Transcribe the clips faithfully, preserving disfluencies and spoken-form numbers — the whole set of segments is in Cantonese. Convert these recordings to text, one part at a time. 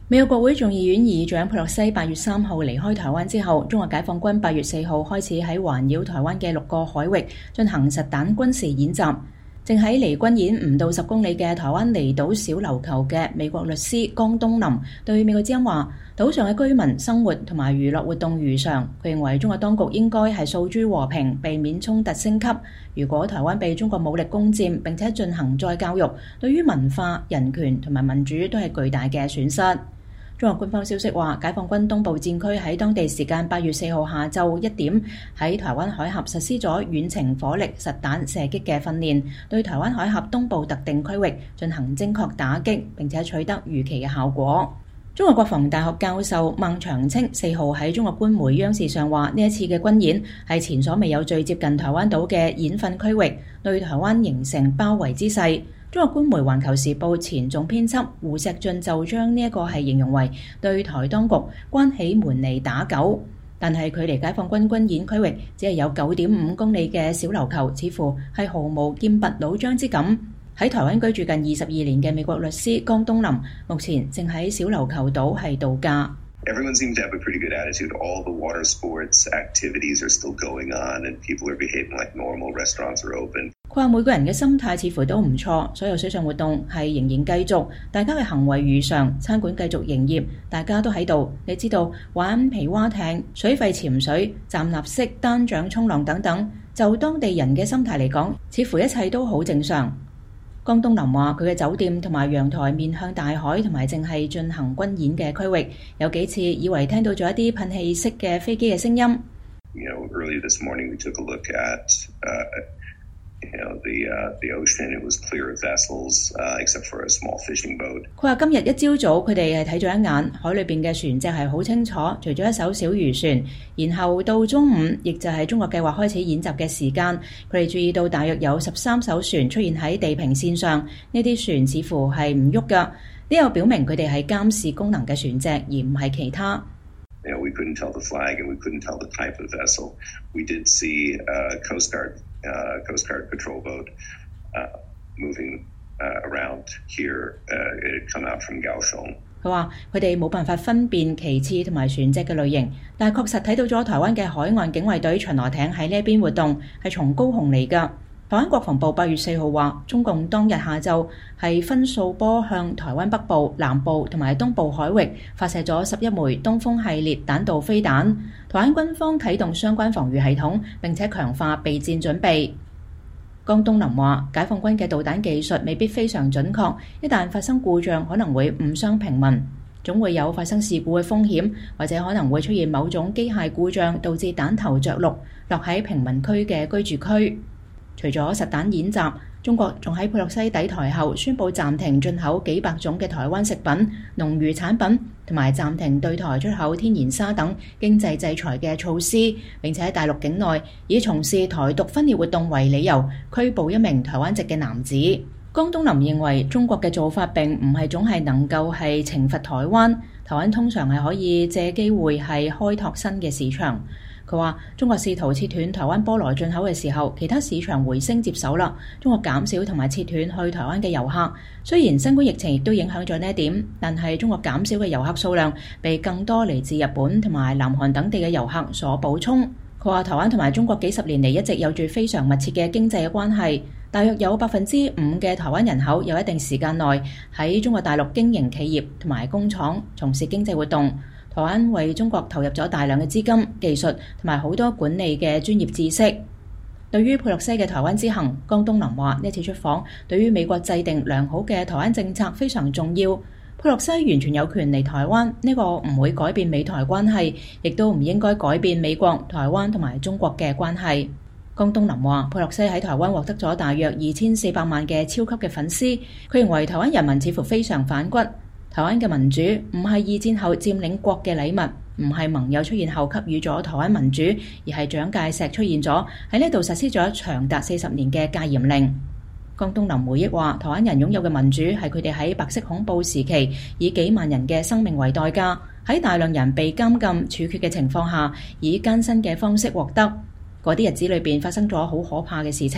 美國國會眾議院議長佩洛西八月三號離開台灣之後，中國解放軍八月四號開始喺環繞台灣嘅六個海域進行實彈軍事演習。正喺離軍演唔到十公里嘅台灣離島小琉球嘅美國律師江東林對美國之音話：島上嘅居民生活同埋娛樂活動如常。佢認為中國當局應該係訴諸和平，避免衝突升級。如果台灣被中國武力攻佔並且進行再教育，對於文化、人權同埋民主都係巨大嘅損失。中國官方消息話，解放軍東部戰區喺當地時間八月四號下晝一點喺台灣海峽實施咗遠程火力實彈射擊嘅訓練，對台灣海峽東部特定區域進行精確打擊，並且取得預期嘅效果。中國國防大學教授孟長青四號喺中國官媒央視上話，呢一次嘅軍演係前所未有最接近台灣島嘅演訓區域，對台灣形成包圍之勢。中國官媒《環球時報》前總編輯胡錫進就將呢一個係形容為對台當局關起門嚟打狗，但係距離解放軍軍演區域只係有九點五公里嘅小琉球，似乎係毫無劍拔弩張之感。喺台灣居住近二十二年嘅美國律師江東林，目前正喺小琉球島係度假。 Everyone seems to have a pretty good attitude. All the water sports activities are still going on, and people are behaving like normal. Restaurants are open. 佢話每個人嘅心態似乎都唔錯，所有水上活動係仍然繼續，大家嘅行為如常，餐館繼續營業，大家都喺度。你知道玩皮划艇、水肺潛水、站立式單槳衝浪等等，就當地人嘅心態嚟講，似乎一切都好正常。江東林話：佢嘅酒店同埋陽台面向大海，同埋正係進行軍演嘅區域，有幾次以為聽到咗一啲噴氣式嘅飛機嘅聲音。 You know, early this morning we took a look at, uh, you know, the, uh, the ocean. It was clear of vessels, uh, except for a small fishing boat. 佢話今日一朝早佢哋係睇咗一眼，海裏邊嘅船隻係好清楚，除咗一艘小漁船。然後到中午，亦就係中國計劃開始演習嘅時間，佢哋注意到大約有十三艘船出現喺地平線上，呢啲船似乎係唔喐㗎。呢個表明佢哋係監視功能嘅船隻，而唔係其他。 You know, we couldn't tell the flag and we couldn't tell the type of vessel. We did see a Coast Guard, uh, Coast Guard patrol boat, uh, moving, uh, around here. Uh, it had come out from Kaohsiung. 佢話佢哋冇辦法分辨旗幟同埋船隻嘅類型，但係確實睇到咗台灣嘅海岸警衛隊巡邏艇喺呢一邊活動，係從高雄嚟㗎。台灣國防部八月四號話，中共當日下晝係分數波向台灣北部、南部同埋東部海域發射咗十一枚東風系列彈道飛彈。台灣軍方啟動相關防禦系統，並且強化備戰準備。江東林話：解放軍嘅導彈技術未必非常準確，一旦發生故障，可能會誤傷平民，總會有發生事故嘅風險，或者可能會出現某種機械故障，導致彈頭着陸，落喺平民區嘅居住區。除咗實彈演習，中國仲喺佩洛西抵台後宣布暫停進口幾百種嘅台灣食品、農漁產品，同埋暫停對台出口天然砂等經濟制裁嘅措施，並且喺大陸境內以從事台獨分裂活動為理由拘捕一名台灣籍嘅男子。江東林認為中國嘅做法並唔係總係能夠係懲罰台灣，台灣通常係可以借機會係開拓新嘅市場。佢話：中國試圖切斷台灣菠蘿進口嘅時候，其他市場回升接手啦。中國減少同埋切斷去台灣嘅遊客，雖然新冠疫情亦都影響咗呢一點，但係中國減少嘅遊客數量被更多嚟自日本同埋南韓等地嘅遊客所補充。佢話：台灣同埋中國幾十年嚟一直有住非常密切嘅經濟嘅關係，大約有百分之五嘅台灣人口有一定時間內喺中國大陸經營企業同埋工廠，從事經濟活動。台灣為中國投入咗大量嘅資金、技術同埋好多管理嘅專業知識。對於佩洛西嘅台灣之行，江東林話：呢次出訪對於美國制定良好嘅台灣政策非常重要。佩洛西完全有權嚟台灣，呢個唔會改變美台關係，亦都唔應該改變美國、台灣同埋中國嘅關係。江東林話：佩洛西喺台灣獲得咗大約二千四百萬嘅超級嘅粉絲，佢認為台灣人民似乎非常反骨。台灣嘅民主唔係二戰後佔領國嘅禮物，唔係盟友出現後給予咗台灣民主，而係蔣介石出現咗喺呢度實施咗長達四十年嘅戒嚴令。江東林回憶話：台灣人擁有嘅民主係佢哋喺白色恐怖時期以幾萬人嘅生命為代價，喺大量人被監禁處決嘅情況下，以艱辛嘅方式獲得。嗰啲日子裏邊發生咗好可怕嘅事情。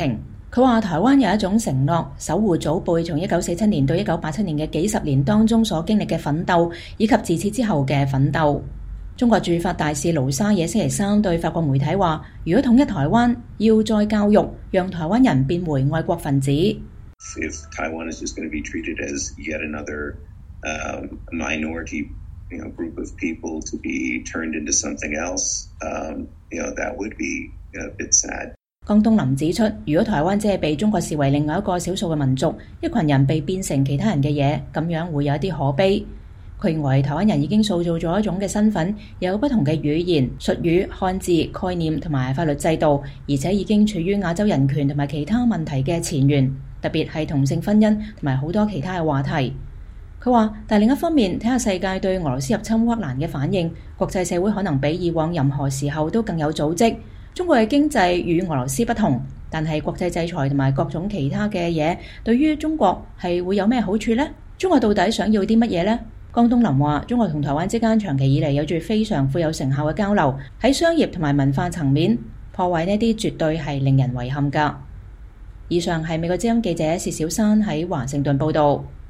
佢話台灣有一種承諾，守護祖輩從一九四七年到一九八七年嘅幾十年當中所經歷嘅奮鬥，以及自此之後嘅奮鬥。中國駐法大使盧沙野星期三對法國媒體話，如果統一台灣，要再教育，讓台灣人變回愛國分子。 If Taiwan is just going to be treated as yet another um, minority, you know, group of people to be turned into something else, um, you know, that would be a bit sad. 江東林指出，如果台灣只係被中國視為另外一個少數嘅民族，一群人被變成其他人嘅嘢，咁樣會有一啲可悲。佢認為台灣人已經塑造咗一種嘅身份，有不同嘅語言、術語、漢字、概念同埋法律制度，而且已經處於亞洲人權同埋其他問題嘅前沿，特別係同性婚姻同埋好多其他嘅話題。佢話，但另一方面，睇下世界對俄羅斯入侵烏克蘭嘅反應，國際社會可能比以往任何時候都更有組織。中國嘅經濟與俄羅斯不同，但係國際制裁同埋各種其他嘅嘢，對於中國係會有咩好處呢？中國到底想要啲乜嘢呢？江東林話，中國同台灣之間長期以嚟有住非常富有成效嘅交流，喺商業同埋文化層面破壞呢啲絕對係令人遺憾㗎。以上係美國之音記者薛小珊喺華盛頓報導。